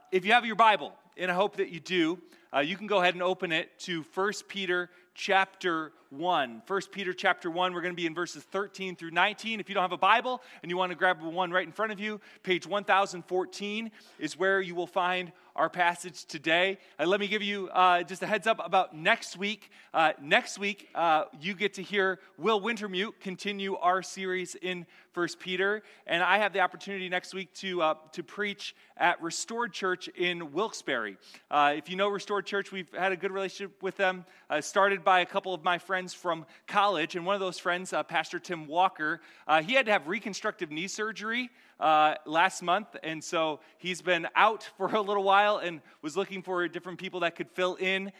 If you have your Bible, and I hope that you do, you can go ahead and open it to 1 Peter chapter 1. 1 Peter chapter 1, we're going to be in verses 13 through 19. If you don't have a Bible and you want to grab one right in front of you, page 1014 is where you will find our passage today. Let me give you just a heads up about next week. Next week, you get to hear Will Wintermute continue our series in 1 Peter, and I have the opportunity next week to preach at Restored Church in Wilkes-Barre. If you know Restored Church, we've had a good relationship with them, started by a couple of my friends from college, and one of those friends, Pastor Tim Walker, he had to have reconstructive knee surgery last month, and so he's been out for a little while and was looking for different people that could fill in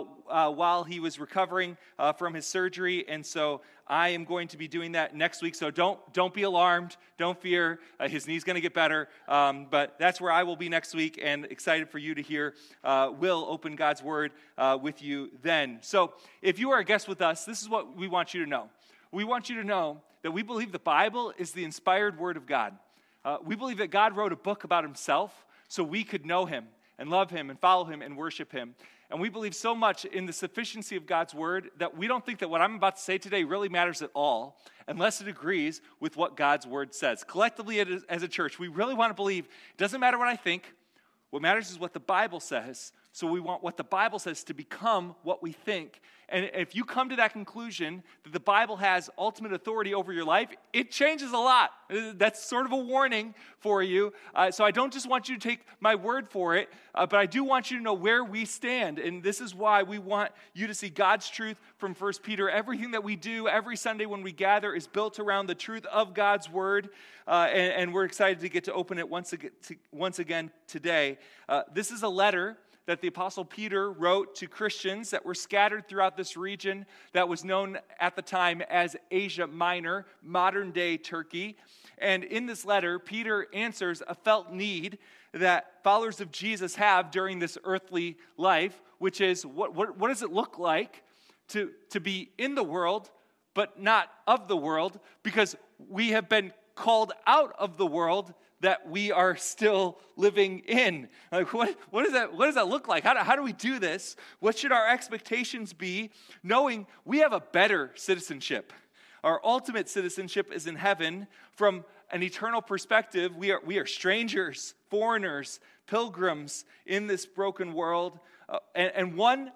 while he was recovering from his surgery, and so I am going to be doing that next week, so don't be alarmed, don't fear, his knee's going to get better, but that's where I will be next week, and excited for you to hear Will open God's Word with you then. So if you are a guest with us, this is what we want you to know. We want you to know that we believe the Bible is the inspired Word of God. We believe that God wrote a book about himself so we could know him and love him and follow him and worship him. And we believe so much in the sufficiency of God's word that we don't think that what I'm about to say today really matters at all unless it agrees with what God's word says. Collectively as a church, we really want to believe it doesn't matter what I think. What matters is what the Bible says. So we want what the Bible says to become what we think. And if you come to that conclusion that the Bible has ultimate authority over your life, it changes a lot. That's sort of a warning for you. So I don't just want you to take my word for it, but I do want you to know where we stand. And this is why we want you to see God's truth from 1 Peter. Everything that we do every Sunday when we gather is built around the truth of God's word. And we're excited to get to open it once again today. This is a letter that the Apostle Peter wrote to Christians that were scattered throughout this region that was known at the time as Asia Minor, modern-day Turkey. And in this letter, Peter answers a felt need that followers of Jesus have during this earthly life, which is, what does it look like to be in the world, but not of the world, because we have been called out of the world that we are still living in. Like, what does that look like? How do we do this? What should our expectations be, knowing we have a better citizenship? Our ultimate citizenship is in heaven. From an eternal perspective, we are strangers, foreigners, pilgrims in this broken world. And one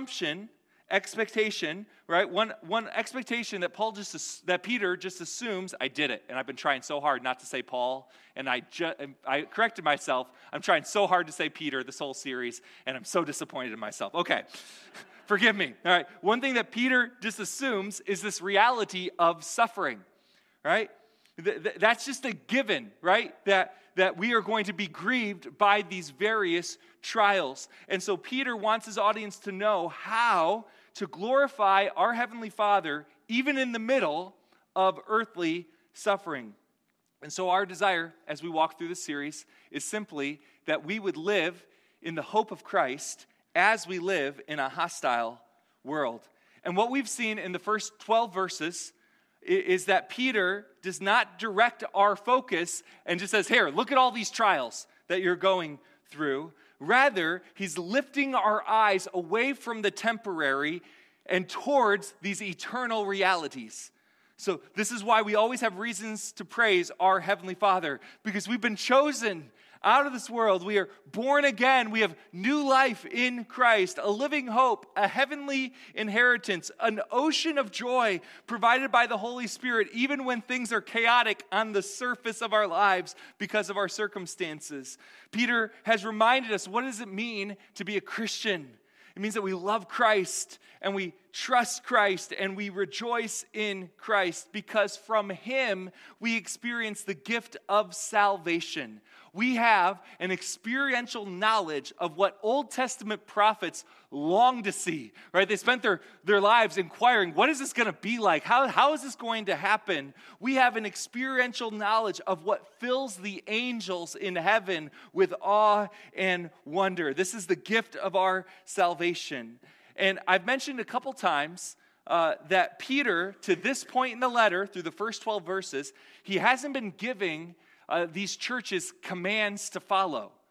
expectation, right? One expectation that Peter just assumes, I did it, and I've been trying so hard not to say Paul, and I corrected myself. I'm trying so hard to say Peter this whole series, and I'm so disappointed in myself. Okay, forgive me. All right, one thing that Peter just assumes is this reality of suffering, right? That's just a given, right? That we are going to be grieved by these various trials. And so Peter wants his audience to know how to glorify our Heavenly Father even in the middle of earthly suffering. And so our desire as we walk through this series is simply that we would live in the hope of Christ as we live in a hostile world. And what we've seen in the first 12 verses is that Peter does not direct our focus and just says, here, look at all these trials that you're going through. Rather, he's lifting our eyes away from the temporary and towards these eternal realities. So this is why we always have reasons to praise our Heavenly Father, because we've been chosen out of this world. We are born again. We have new life in Christ, a living hope, a heavenly inheritance, an ocean of joy provided by the Holy Spirit, even when things are chaotic on the surface of our lives because of our circumstances. Peter has reminded us, what does it mean to be a Christian? It means that we love Christ and we trust Christ and we rejoice in Christ because from him we experience the gift of salvation. We have an experiential knowledge of what Old Testament prophets long to see, right? They spent their lives inquiring, what is this going to be like? How is this going to happen? We have an experiential knowledge of what fills the angels in heaven with awe and wonder. This is the gift of our salvation. And I've mentioned a couple times that Peter, to this point in the letter, through the first 12 verses, he hasn't been giving these churches commands to follow.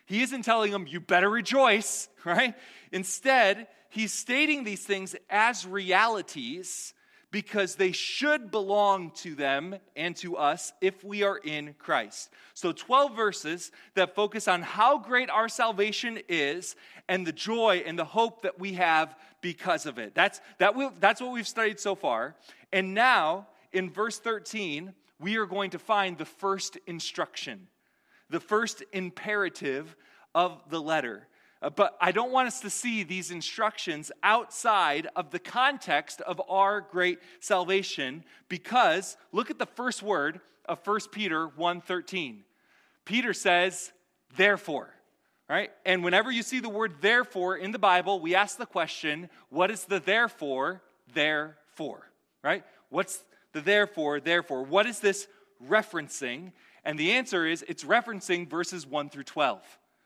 He isn't telling them, you better rejoice, right? Instead, he's stating these things as realities because they should belong to them and to us if we are in Christ. So 12 verses that focus on how great our salvation is and the joy and the hope that we have because of it. That's what we've studied so far. And now, in verse 13, we are going to find the first instruction, the first imperative of the letter. But I don't want us to see these instructions outside of the context of our great salvation, because look at the first word of 1 Peter 1:13. Peter says, therefore, right? And whenever you see the word therefore in the Bible, we ask the question, what is the therefore there for, right? What's the therefore? What is this referencing? And the answer is it's referencing verses 1 through 12.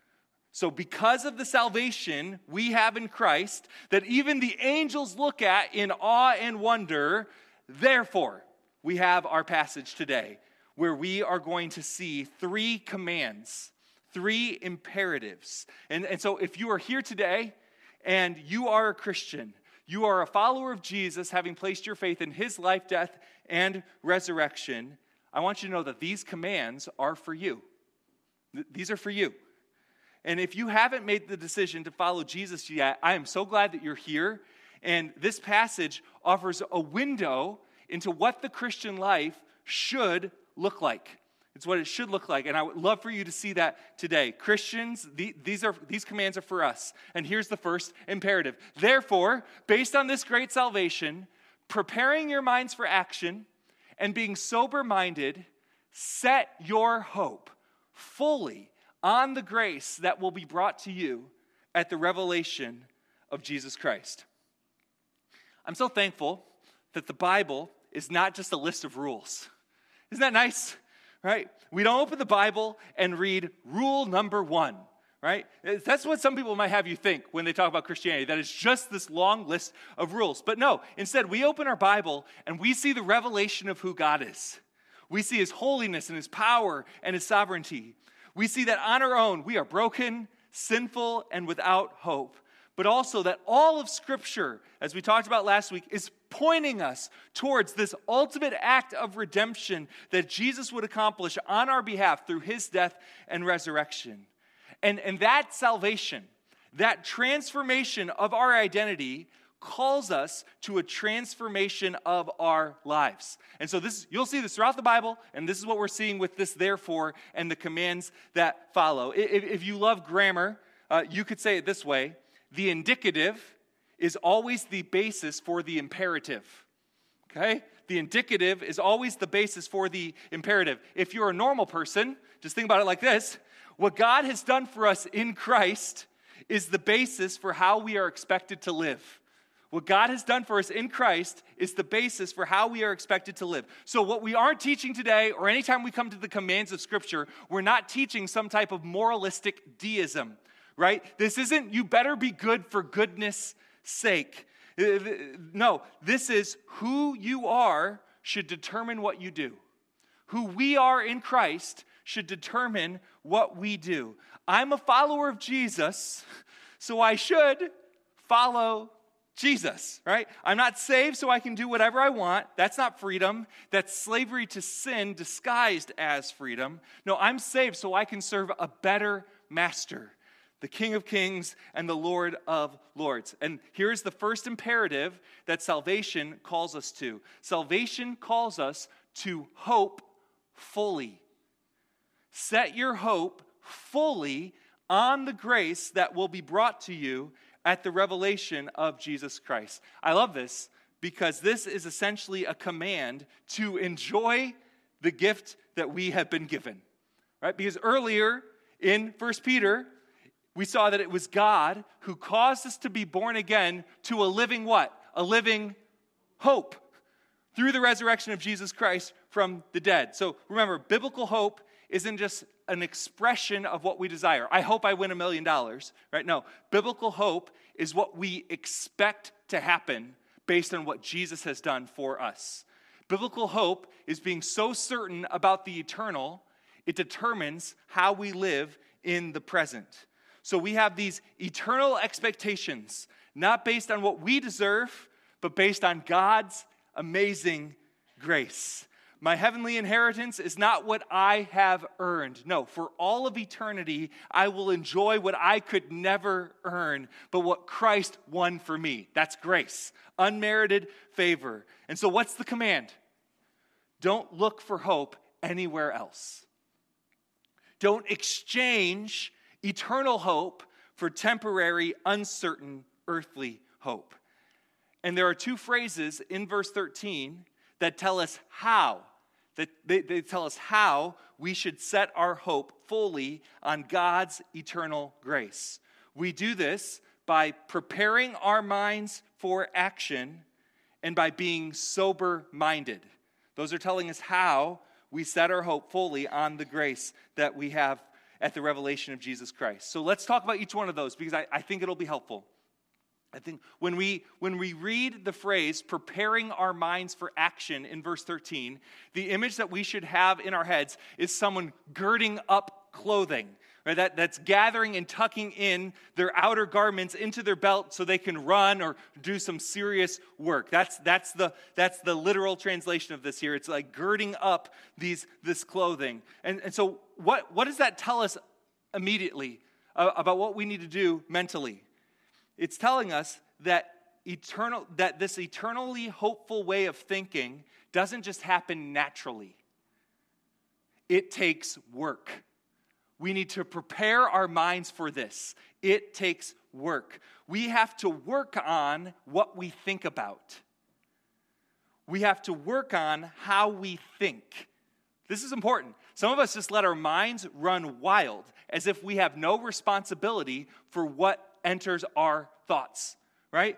So because of the salvation we have in Christ, that even the angels look at in awe and wonder, therefore, we have our passage today where we are going to see 3 commands, 3 imperatives. And so if you are here today and you are a Christian, you are a follower of Jesus, having placed your faith in his life, death, and resurrection, I want you to know that these commands are for you. These are for you. And if you haven't made the decision to follow Jesus yet, I am so glad that you're here. And this passage offers a window into what the Christian life should look like. It's what it should look like. And I would love for you to see that today. Christians, these commands are for us. And here's the first imperative. Therefore, based on this great salvation, preparing your minds for action and being sober-minded, set your hope fully on the grace that will be brought to you at the revelation of Jesus Christ. I'm so thankful that the Bible is not just a list of rules. Isn't that nice? Right? We don't open the Bible and read rule number 1, right? That's what some people might have you think when they talk about Christianity, that it's just this long list of rules. But no, instead we open our Bible and we see the revelation of who God is. We see his holiness and his power and his sovereignty. We see that on our own, we are broken, sinful, and without hope. But also that all of Scripture, as we talked about last week, is pointing us towards this ultimate act of redemption that Jesus would accomplish on our behalf through his death and resurrection. And that salvation, that transformation of our identity, calls us to a transformation of our lives. And so you'll see this throughout the Bible, and this is what we're seeing with this therefore and the commands that follow. If you love grammar, you could say it this way: the indicative is always the basis for the imperative. Okay? The indicative is always the basis for the imperative. If you're a normal person, just think about it like this: what God has done for us in Christ is the basis for how we are expected to live. What God has done for us in Christ is the basis for how we are expected to live. So what we aren't teaching today, or anytime we come to the commands of Scripture, we're not teaching some type of moralistic deism, right? This isn't, you better be good for goodness sake. No, this is who you are should determine what you do. Who we are in Christ should determine what we do. I'm a follower of Jesus, so I should follow Jesus, right? I'm not saved so I can do whatever I want. That's not freedom. That's slavery to sin disguised as freedom. No, I'm saved so I can serve a better master, the King of Kings and the Lord of Lords. And here's the first imperative that salvation calls us to. Salvation calls us to hope fully. Set your hope fully on the grace that will be brought to you at the revelation of Jesus Christ. I love this because this is essentially a command to enjoy the gift that we have been given, right? Because earlier in 1 Peter, we saw that it was God who caused us to be born again to a living what? A living hope through the resurrection of Jesus Christ from the dead. So remember, biblical hope isn't just an expression of what we desire. I hope I win $1 million, right? No, biblical hope is what we expect to happen based on what Jesus has done for us. Biblical hope is being so certain about the eternal, it determines how we live in the present. So we have these eternal expectations, not based on what we deserve, but based on God's amazing grace. My heavenly inheritance is not what I have earned. No, for all of eternity, I will enjoy what I could never earn, but what Christ won for me. That's grace, unmerited favor. And so what's the command? Don't look for hope anywhere else. Don't exchange eternal hope for temporary, uncertain, earthly hope. And there are two phrases in verse 13 that tell us how. They tell us how we should set our hope fully on God's eternal grace. We do this by preparing our minds for action and by being sober-minded. Those are telling us how we set our hope fully on the grace that we have at the revelation of Jesus Christ. So let's talk about each one of those because I think it'll be helpful. I think when we read the phrase preparing our minds for action in verse 13, the image that we should have in our heads is someone girding up clothing, right? That's gathering and tucking in their outer garments into their belt so they can run or do some serious work. That's the literal translation of this here. It's like girding up this clothing. And so what does that tell us immediately about what we need to do mentally? It's telling us that this eternally hopeful way of thinking doesn't just happen naturally. It takes work. We need to prepare our minds for this. It takes work. We have to work on what we think about. We have to work on how we think. This is important. Some of us just let our minds run wild as if we have no responsibility for what enters our thoughts, right?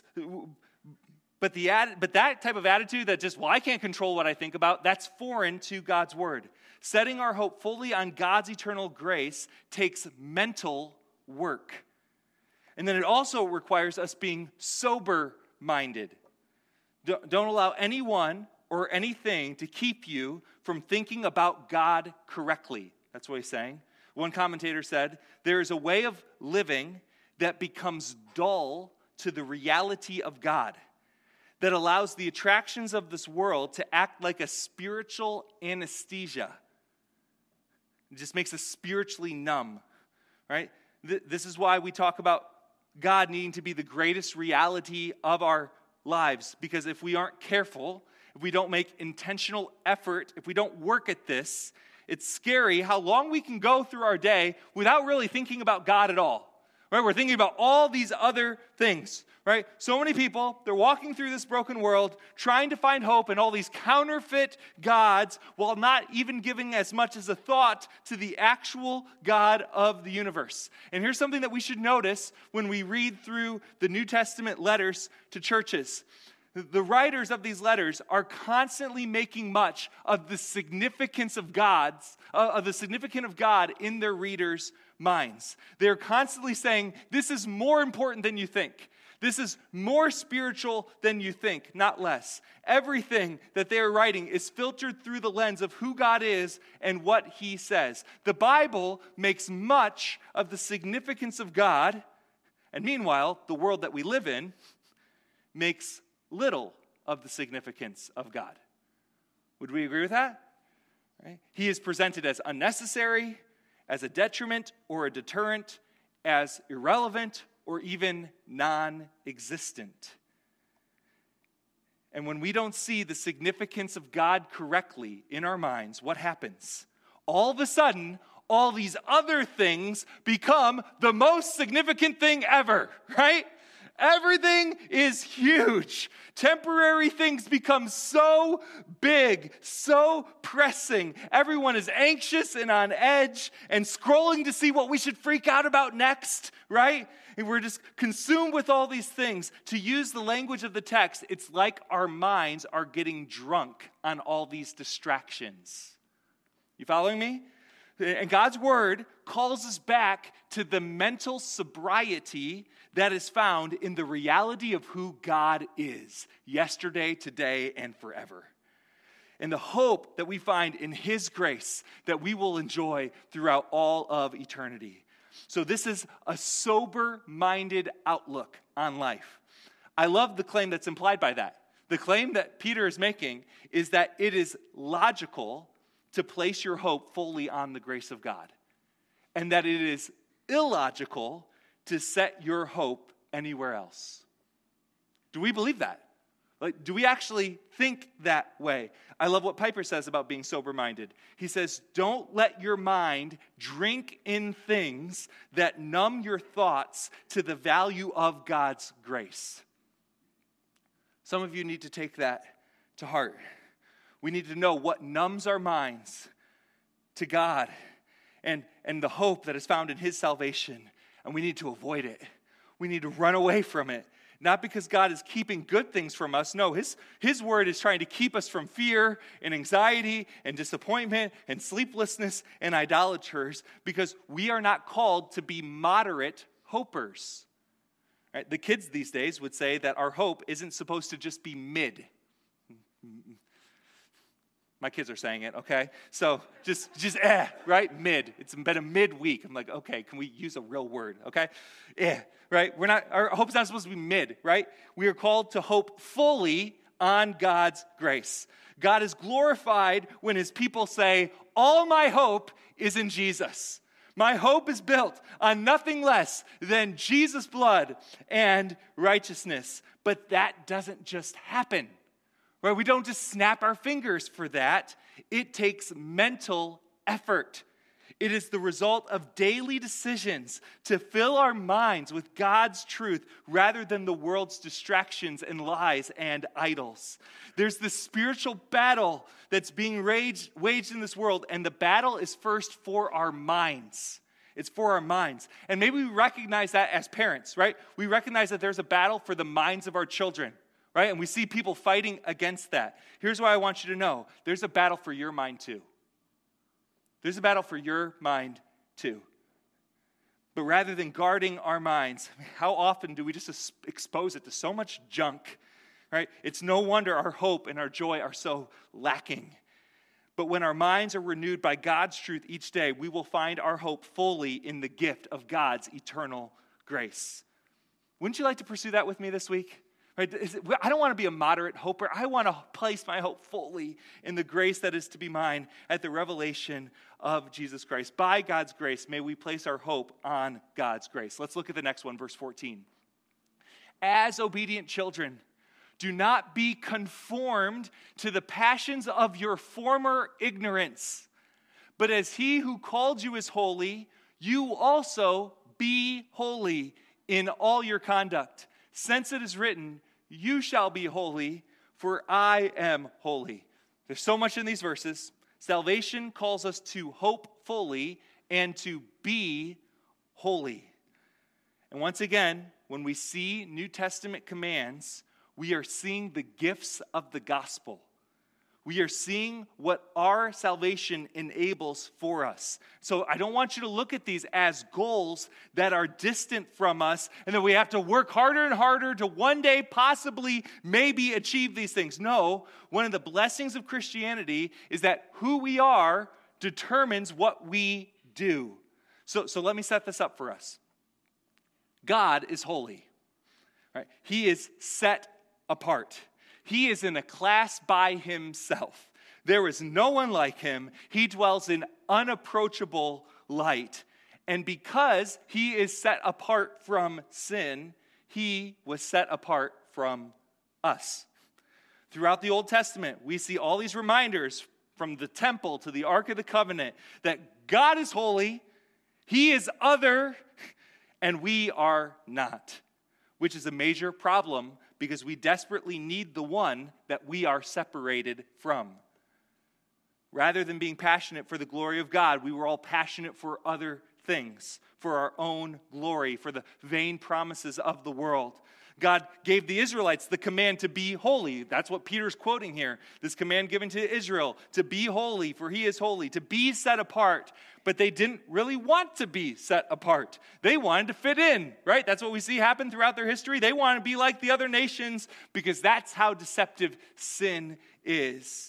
But that type of attitude that just, I can't control what I think about, that's foreign to God's word. Setting our hope fully on God's eternal grace takes mental work. And then it also requires us being sober-minded. Don't allow anyone or anything to keep you from thinking about God correctly. That's what he's saying. One commentator said, there is a way of living that becomes dull to the reality of God, that allows the attractions of this world to act like a spiritual anesthesia. It just makes us spiritually numb, right? This is why we talk about God needing to be the greatest reality of our lives, because if we aren't careful, if we don't make intentional effort, if we don't work at this, it's scary how long we can go through our day without really thinking about God at all. Right? We're thinking about all these other things, right? So many people, they're walking through this broken world, trying to find hope in all these counterfeit gods, while not even giving as much as a thought to the actual God of the universe. And here's something that we should notice when we read through the New Testament letters to churches. The writers of these letters are constantly making much of the significance of God in their readers' minds. They're constantly saying, this is more important than you think. This is more spiritual than you think, not less. Everything that they're writing is filtered through the lens of who God is and what he says. The Bible makes much of the significance of God, and meanwhile, the world that we live in makes little of the significance of God. Would we agree with that? Right? He is presented as unnecessary, as a detriment or a deterrent, as irrelevant or even non-existent. And when we don't see the significance of God correctly in our minds, what happens? All of a sudden, all these other things become the most significant thing ever, right? Everything is huge. Temporary things become so big, so pressing. Everyone is anxious and on edge and scrolling to see what we should freak out about next, right? And we're just consumed with all these things. To use the language of the text, it's like our minds are getting drunk on all these distractions. You following me? And God's word calls us back to the mental sobriety that is found in the reality of who God is, yesterday, today, and forever. and the hope that we find in his grace that we will enjoy throughout all of eternity. So this is a sober-minded outlook on life. I love the claim that's implied by that. The claim that Peter is making is that it is logical to place your hope fully on the grace of God, and that it is illogical to set your hope anywhere else. Do we believe that? Like, do we actually think that way? I love what Piper says about being sober-minded. He says, don't let your mind drink in things that numb your thoughts to the value of God's grace. Some of you need to take that to heart. We need to know what numbs our minds to God and the hope that is found in his salvation. And we need to avoid it. We need to run away from it. Not because God is keeping good things from us. No, his word is trying to keep us from fear and anxiety and disappointment and sleeplessness and idolaters, because we are not called to be moderate hopers. Right? The kids these days would say that our hope isn't supposed to just be mid. My kids are saying it, okay? So just right? Mid. It's been a mid-week. I'm like, okay, can we use a real word, okay? Right? Our hope's not supposed to be mid, right? We are called to hope fully on God's grace. God is glorified when his people say, all my hope is in Jesus. My hope is built on nothing less than Jesus' blood and righteousness. But that doesn't just happen. Right? We don't just snap our fingers for that. It takes mental effort. It is the result of daily decisions to fill our minds with God's truth rather than the world's distractions and lies and idols. There's this spiritual battle that's being waged in this world, and the battle is first for our minds. It's for our minds. And maybe we recognize that as parents, right? We recognize that there's a battle for the minds of our children. Right? And we see people fighting against that. Here's what I want you to know. There's a battle for your mind too. There's a battle for your mind too. But rather than guarding our minds, how often do we just expose it to so much junk? Right? It's no wonder our hope and our joy are so lacking. But when our minds are renewed by God's truth each day, we will find our hope fully in the gift of God's eternal grace. Wouldn't you like to pursue that with me this week? Right? I don't want to be a moderate hoper. I want to place my hope fully in the grace that is to be mine at the revelation of Jesus Christ. By God's grace, may we place our hope on God's grace. Let's look at the next one, verse 14. As obedient children, do not be conformed to the passions of your former ignorance, but as he who called you is holy, you also be holy in all your conduct. Since it is written, you shall be holy, for I am holy. There's so much in these verses. Salvation calls us to hope fully and to be holy. And once again, when we see New Testament commands, we are seeing the gifts of the gospel. We are seeing what our salvation enables for us. So I don't want you to look at these as goals that are distant from us and that we have to work harder and harder to one day possibly maybe achieve these things. No, one of the blessings of Christianity is that who we are determines what we do. So let me set this up for us. God is holy. Right? He is set apart. He is in a class by himself. There is no one like him. He dwells in unapproachable light. And because he is set apart from sin, he was set apart from us. Throughout the Old Testament, we see all these reminders from the temple to the Ark of the Covenant that God is holy, he is other, and we are not, which is a major problem because we desperately need the one that we are separated from. Rather than being passionate for the glory of God, we were all passionate for other things, for our own glory, for the vain promises of the world. God gave the Israelites the command to be holy. That's what Peter's quoting here. This command given to Israel, to be holy, for he is holy, to be set apart. But they didn't really want to be set apart. They wanted to fit in, right? That's what we see happen throughout their history. They want to be like the other nations because that's how deceptive sin is.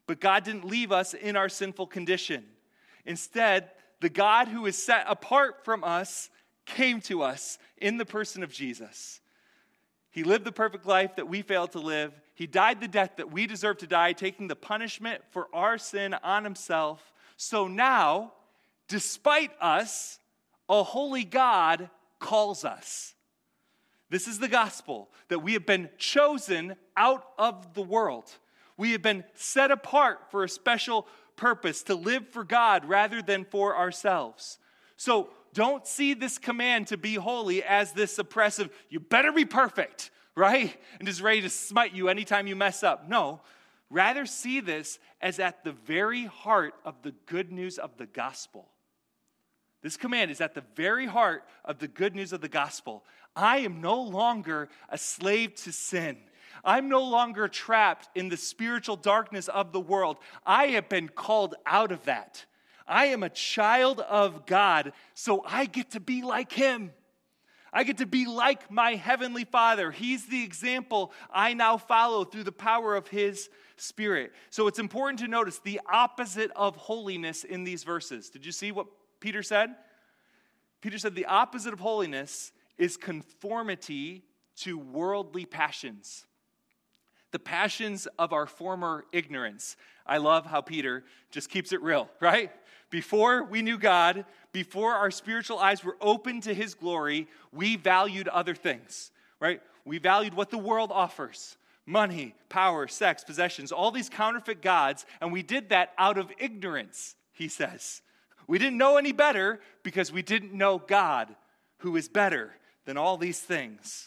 But God didn't leave us in our sinful condition. Instead, the God who is set apart from us came to us in the person of Jesus. He lived the perfect life that we failed to live. He died the death that we deserve to die, taking the punishment for our sin on himself. So now, despite us, a holy God calls us. This is the gospel, that we have been chosen out of the world. We have been set apart for a special purpose, to live for God rather than for ourselves. So don't see this command to be holy as this oppressive, you better be perfect, right? And just ready to smite you anytime you mess up. No, rather see this as at the very heart of the good news of the gospel. This command is at the very heart of the good news of the gospel. I am no longer a slave to sin. I'm no longer trapped in the spiritual darkness of the world. I have been called out of that. I am a child of God, so I get to be like him. I get to be like my heavenly Father. He's the example I now follow through the power of his Spirit. So it's important to notice the opposite of holiness in these verses. Did you see what Peter said? Peter said the opposite of holiness is conformity to worldly passions. The passions of our former ignorance. I love how Peter just keeps it real, right? Before we knew God, before our spiritual eyes were open to his glory, we valued other things, right? We valued what the world offers. Money, power, sex, possessions, all these counterfeit gods, and we did that out of ignorance, he says. We didn't know any better because we didn't know God, who is better than all these things.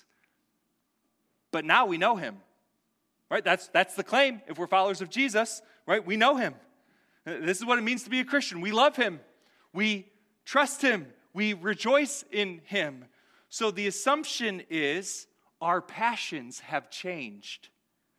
But now we know him. Right? That's the claim if we're followers of Jesus, right? We know him. This is what it means to be a Christian. We love him. We trust him. We rejoice in him. So the assumption is our passions have changed.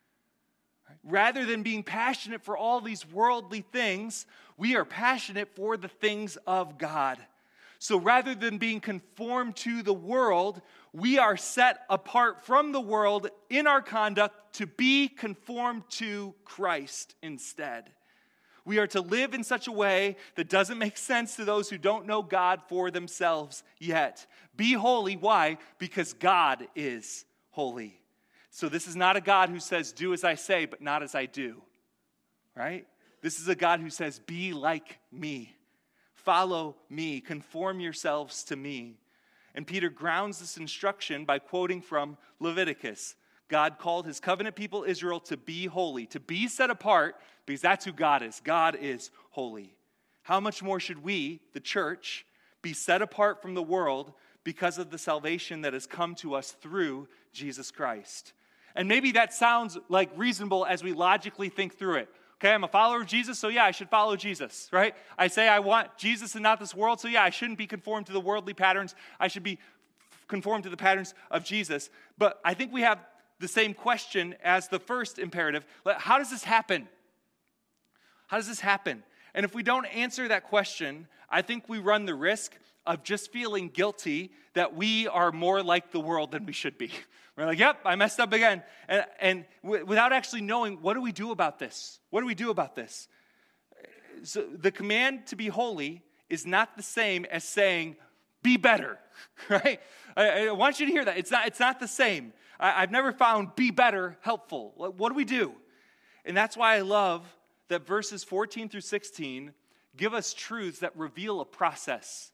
Rather than being passionate for all these worldly things, we are passionate for the things of God. So rather than being conformed to the world, we are set apart from the world in our conduct to be conformed to Christ instead. We are to live in such a way that doesn't make sense to those who don't know God for themselves yet. Be holy. Why? Because God is holy. So this is not a God who says, do as I say, but not as I do. Right? This is a God who says, be like me. Follow me. Conform yourselves to me. And Peter grounds this instruction by quoting from Leviticus. God called his covenant people Israel to be holy, to be set apart, because that's who God is. God is holy. How much more should we, the church, be set apart from the world because of the salvation that has come to us through Jesus Christ? And maybe that sounds like reasonable as we logically think through it. Okay, I'm a follower of Jesus, so yeah, I should follow Jesus, right? I say I want Jesus and not this world, so yeah, I shouldn't be conformed to the worldly patterns. I should be conformed to the patterns of Jesus. But I think we have the same question as the first imperative. How does this happen? How does this happen? And if we don't answer that question, I think we run the risk of just feeling guilty that we are more like the world than we should be. We're like, yep, I messed up again. And without actually knowing, what do we do about this? What do we do about this? So the command to be holy is not the same as saying, be better, right? I want you to hear that. It's not the same. I've never found be better helpful. What do we do? And that's why I love that verses 14 through 16 give us truths that reveal a process.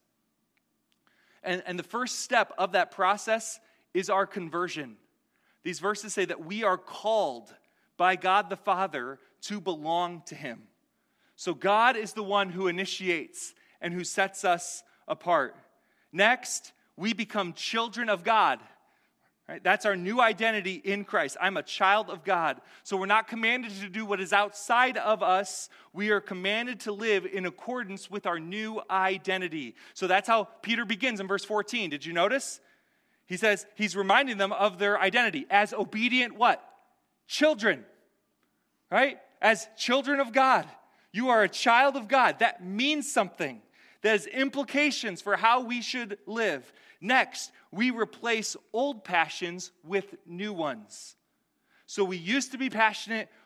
And the first step of that process is our conversion. These verses say that we are called by God the Father to belong to him. So God is the one who initiates and who sets us apart. Next, we become children of God. Right? That's our new identity in Christ. I'm a child of God. So we're not commanded to do what is outside of us. We are commanded to live in accordance with our new identity. So that's how Peter begins in verse 14. Did you notice? He says he's reminding them of their identity as obedient what? Children. Right? As children of God. You are a child of God. That means something. That has implications for how we should live. Next, we replace old passions with new ones. So we used to be passionate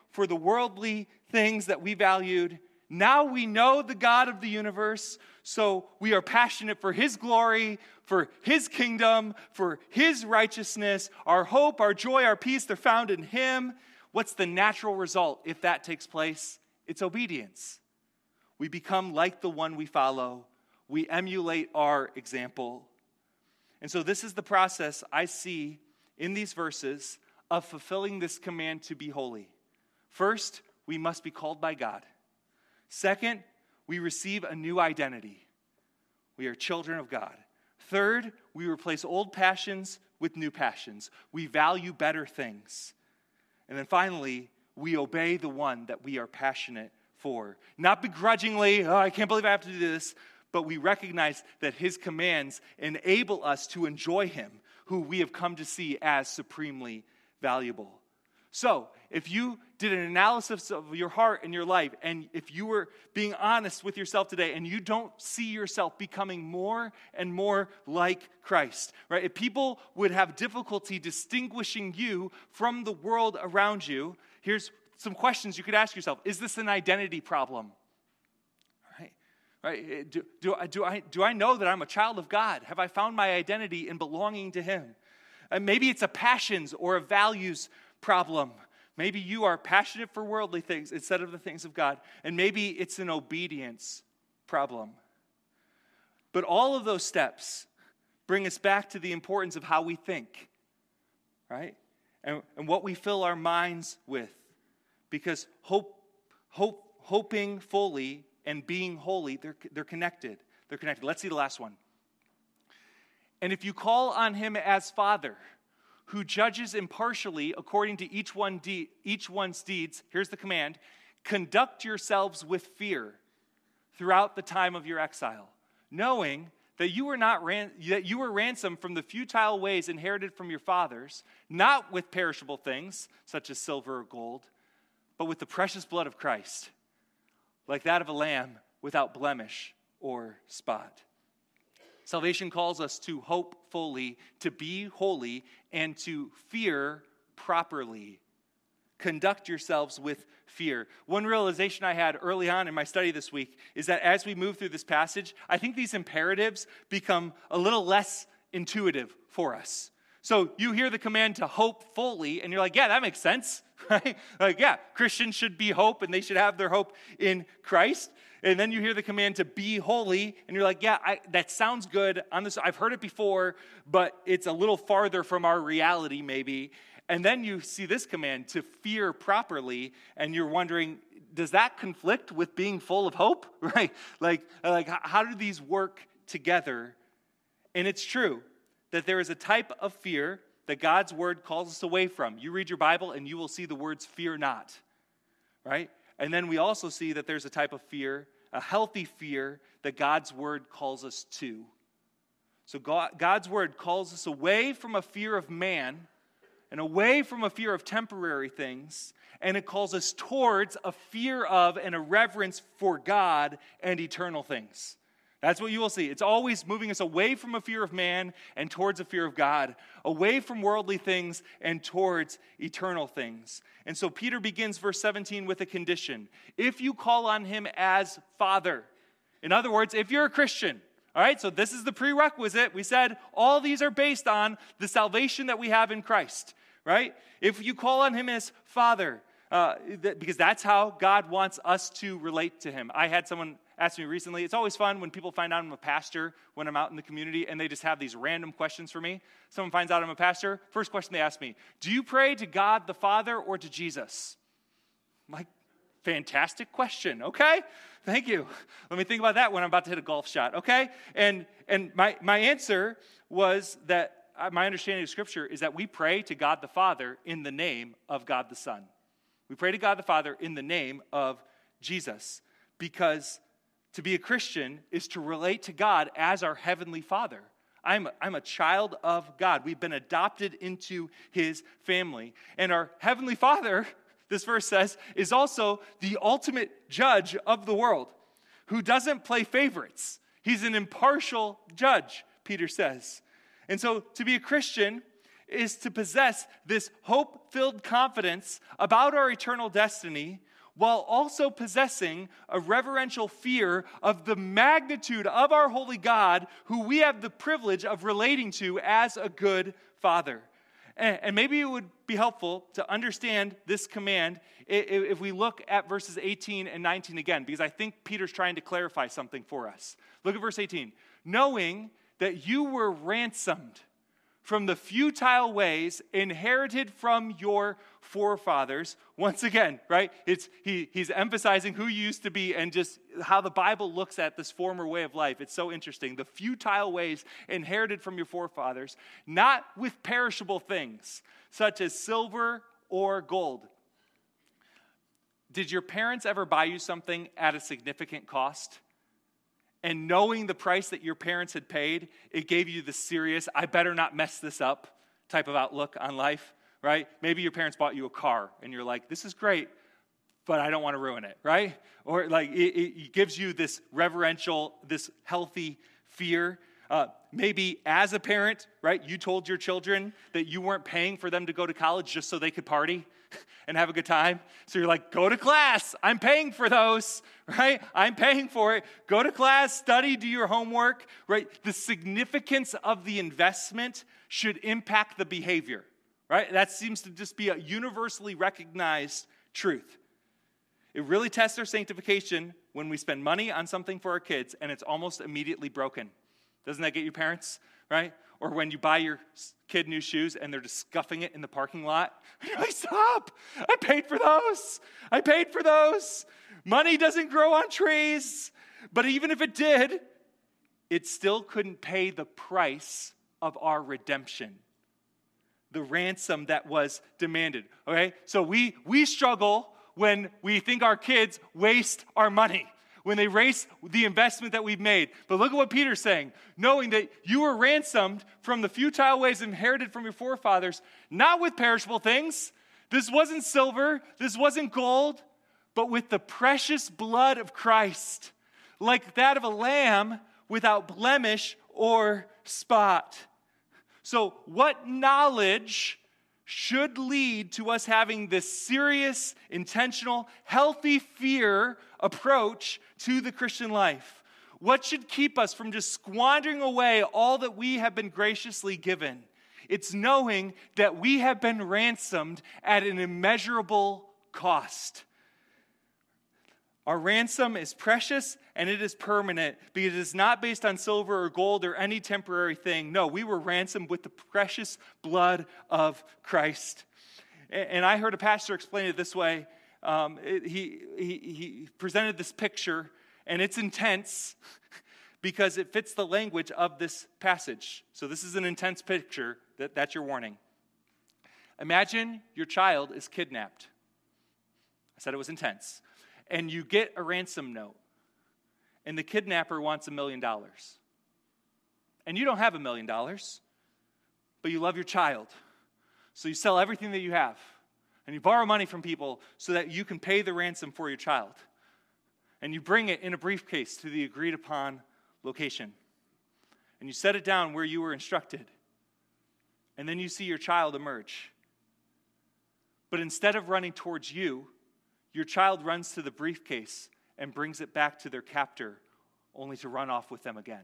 for the worldly things that we valued. Now we know the God of the universe, so we are passionate for his glory, for his kingdom, for his righteousness. Our hope, our joy, our peace, they're found in him. What's the natural result if that takes place? It's obedience. We become like the one we follow. We emulate our example. And so this is the process I see in these verses of fulfilling this command to be holy. First, we must be called by God. Second, we receive a new identity. We are children of God. Third, we replace old passions with new passions. We value better things. And then finally, we obey the one that we are passionate for. Not begrudgingly, oh, I can't believe I have to do this, but we recognize that his commands enable us to enjoy him, who we have come to see as supremely valuable. So, if you did an analysis of your heart and your life, and if you were being honest with yourself today, and you don't see yourself becoming more and more like Christ, right? If people would have difficulty distinguishing you from the world around you, here's some questions you could ask yourself. Is this an identity problem? Right? Do I know that I'm a child of God? Have I found my identity in belonging to him? Maybe it's a passions or a values problem. Maybe you are passionate for worldly things instead of the things of God. And maybe it's an obedience problem. But all of those steps bring us back to the importance of how we think, right? And what we fill our minds with. Because hoping fully and being holy, they're connected. They're connected. Let's see the last one. And if you call on him as Father, who judges impartially according to each one's deeds, here's the command, conduct yourselves with fear throughout the time of your exile, knowing that you were ransomed from the futile ways inherited from your fathers, not with perishable things, such as silver or gold, but with the precious blood of Christ, like that of a lamb without blemish or spot. Salvation calls us to hope fully, to be holy, and to fear properly. Conduct yourselves with fear. One realization I had early on in my study this week is that as we move through this passage, I think these imperatives become a little less intuitive for us. So you hear the command to hope fully, and you're like, yeah, that makes sense, right? Like, yeah, Christians should be hope, and they should have their hope in Christ. And then you hear the command to be holy, and you're like, yeah, that sounds good. I've heard it before, but it's a little farther from our reality maybe. And then you see this command to fear properly, and you're wondering, does that conflict with being full of hope? Right? Like how do these work together? And it's true that there is a type of fear that God's word calls us away from. You read your Bible, and you will see the words fear not, right? And then we also see that there's a type of fear, a healthy fear, that God's word calls us to. So God's word calls us away from a fear of man and away from a fear of temporary things, and it calls us towards a fear of and a reverence for God and eternal things. That's what you will see. It's always moving us away from a fear of man and towards a fear of God, away from worldly things and towards eternal things. And so Peter begins verse 17 with a condition. If you call on him as Father, in other words, if you're a Christian, all right, so this is the prerequisite. We said all these are based on the salvation that we have in Christ, right? If you call on him as Father, because that's how God wants us to relate to him. I had someone ask me recently, it's always fun when people find out I'm a pastor when I'm out in the community and they just have these random questions for me. Someone finds out I'm a pastor, first question they ask me, do you pray to God the Father or to Jesus? I'm like, fantastic question, okay? Thank you. Let me think about that when I'm about to hit a golf shot, okay? And my answer was that my understanding of Scripture is that we pray to God the Father in the name of God the Son. We pray to God the Father in the name of Jesus, because to be a Christian is to relate to God as our Heavenly Father. I'm a child of God. We've been adopted into his family. And our Heavenly Father, this verse says, is also the ultimate judge of the world, who doesn't play favorites. He's an impartial judge, Peter says. And so to be a Christian is to possess this hope-filled confidence about our eternal destiny while also possessing a reverential fear of the magnitude of our holy God, who we have the privilege of relating to as a good Father. And maybe it would be helpful to understand this command if we look at verses 18 and 19 again, because I think Peter's trying to clarify something for us. Look at verse 18. Knowing that you were ransomed from the futile ways inherited from your forefathers. Once again, right? He's emphasizing who you used to be and just how the Bible looks at this former way of life. It's so interesting. The futile ways inherited from your forefathers, not with perishable things, such as silver or gold. Did your parents ever buy you something at a significant cost? And knowing the price that your parents had paid, it gave you the serious, I better not mess this up type of outlook on life, right? Maybe your parents bought you a car and you're like, this is great, but I don't want to ruin it, right? Or like it gives you this reverential, this healthy fear. Maybe as a parent, right, you told your children that you weren't paying for them to go to college just so they could party and have a good time. So you're like, go to class. I'm paying for those, right? I'm paying for it. Go to class, study, do your homework, right? The significance of the investment should impact the behavior, right? That seems to just be a universally recognized truth. It really tests our sanctification when we spend money on something for our kids and it's almost immediately broken. Doesn't that get you parents, right? Or when you buy your kid new shoes and they're just scuffing it in the parking lot. You're like, stop. I paid for those. I paid for those. Money doesn't grow on trees. But even if it did, it still couldn't pay the price of our redemption. The ransom that was demanded, okay? So we struggle when we think our kids waste our money, when they waste the investment that we've made. But look at what Peter's saying. Knowing that you were ransomed from the futile ways inherited from your forefathers, not with perishable things. This wasn't silver. This wasn't gold. But with the precious blood of Christ, like that of a lamb without blemish or spot. So what knowledge should lead to us having this serious, intentional, healthy fear approach to the Christian life? What should keep us from just squandering away all that we have been graciously given? It's knowing that we have been ransomed at an immeasurable cost. Our ransom is precious and it is permanent because it is not based on silver or gold or any temporary thing. No, we were ransomed with the precious blood of Christ. And I heard a pastor explain it this way. He presented this picture, and it's intense because it fits the language of this passage. So this is an intense picture. That's your warning. Imagine your child is kidnapped. I said it was intense. And you get a ransom note, and the kidnapper wants $1 million. And you don't have $1 million, but you love your child. So you sell everything that you have, and you borrow money from people so that you can pay the ransom for your child. And you bring it in a briefcase to the agreed upon location. And you set it down where you were instructed. And then you see your child emerge. But instead of running towards you, your child runs to the briefcase and brings it back to their captor, only to run off with them again.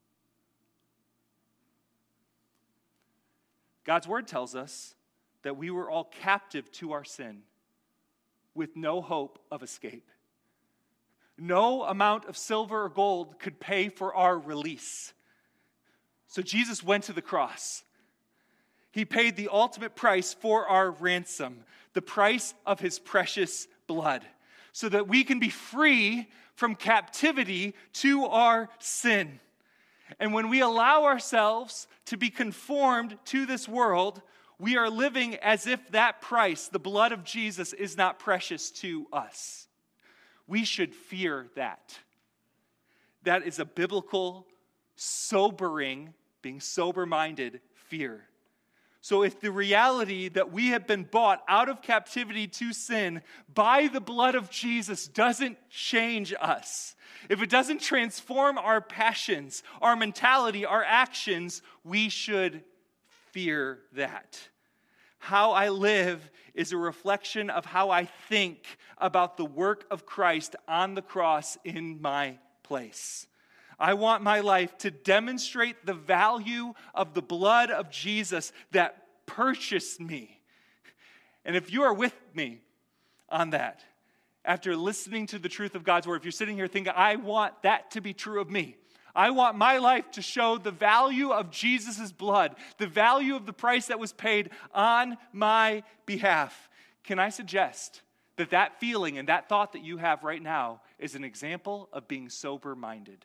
God's word tells us that we were all captive to our sin with no hope of escape. No amount of silver or gold could pay for our release. So Jesus went to the cross. He paid the ultimate price for our ransom, the price of his precious blood, so that we can be free from captivity to our sin. And when we allow ourselves to be conformed to this world, we are living as if that price, the blood of Jesus, is not precious to us. We should fear that. That is a biblical, sobering, being sober-minded fear. So if the reality that we have been bought out of captivity to sin by the blood of Jesus doesn't change us, if it doesn't transform our passions, our mentality, our actions, we should fear that. How I live is a reflection of how I think about the work of Christ on the cross in my place. I want my life to demonstrate the value of the blood of Jesus that purchased me. And if you are with me on that, after listening to the truth of God's word, if you're sitting here thinking, I want that to be true of me, I want my life to show the value of Jesus' blood, the value of the price that was paid on my behalf. Can I suggest that that feeling and that thought that you have right now is an example of being sober-minded?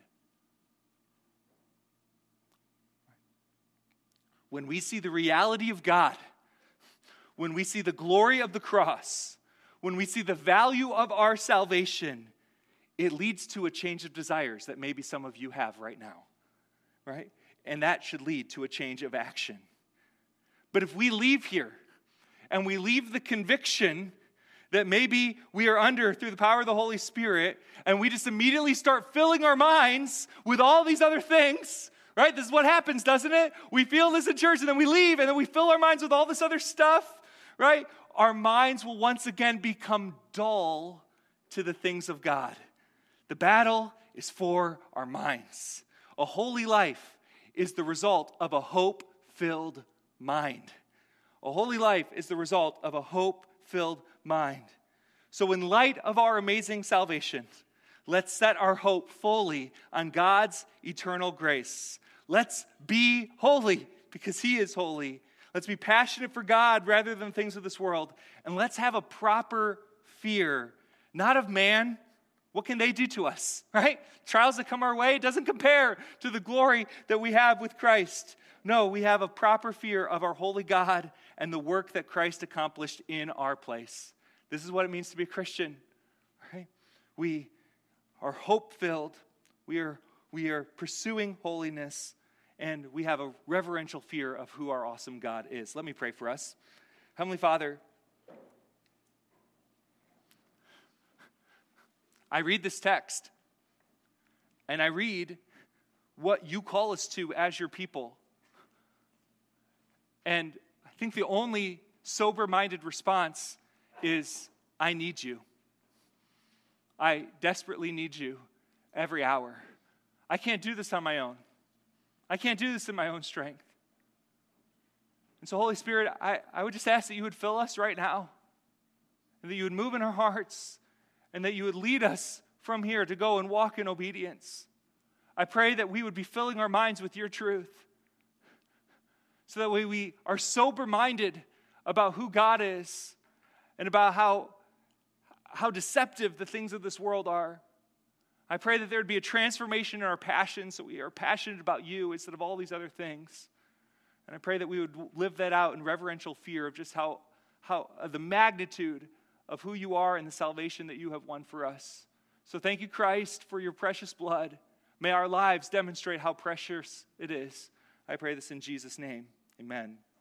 When we see the reality of God, when we see the glory of the cross, when we see the value of our salvation, it leads to a change of desires that maybe some of you have right now, right? And that should lead to a change of action. But if we leave here and we leave the conviction that maybe we are under through the power of the Holy Spirit, and we just immediately start filling our minds with all these other things, right? This is what happens, doesn't it? We feel this in church, and then we leave, and then we fill our minds with all this other stuff, right? Our minds will once again become dull to the things of God. The battle is for our minds. A holy life is the result of a hope-filled mind. A holy life is the result of a hope-filled mind. So in light of our amazing salvation, let's set our hope fully on God's eternal grace. Let's be holy because He is holy. Let's be passionate for God rather than things of this world. And let's have a proper fear, not of man. What can they do to us, right? Trials that come our way, it doesn't compare to the glory that we have with Christ. No, we have a proper fear of our holy God and the work that Christ accomplished in our place. This is what it means to be a Christian, right? We are hope-filled. We are pursuing holiness, and we have a reverential fear of who our awesome God is. Let me pray for us. Heavenly Father, I read this text, and I read what you call us to as your people. And I think the only sober-minded response is, I need you. I desperately need you every hour. I can't do this on my own. I can't do this in my own strength. And so, Holy Spirit, I would just ask that you would fill us right now, and that you would move in our hearts, and that you would lead us from here to go and walk in obedience. I pray that we would be filling our minds with your truth, so that way we are sober-minded about who God is and about how deceptive the things of this world are. I pray that there would be a transformation in our passions, so we are passionate about you instead of all these other things. And I pray that we would live that out in reverential fear of just how the magnitude of who you are and the salvation that you have won for us. So thank you, Christ, for your precious blood. May our lives demonstrate how precious it is. I pray this in Jesus' name. Amen.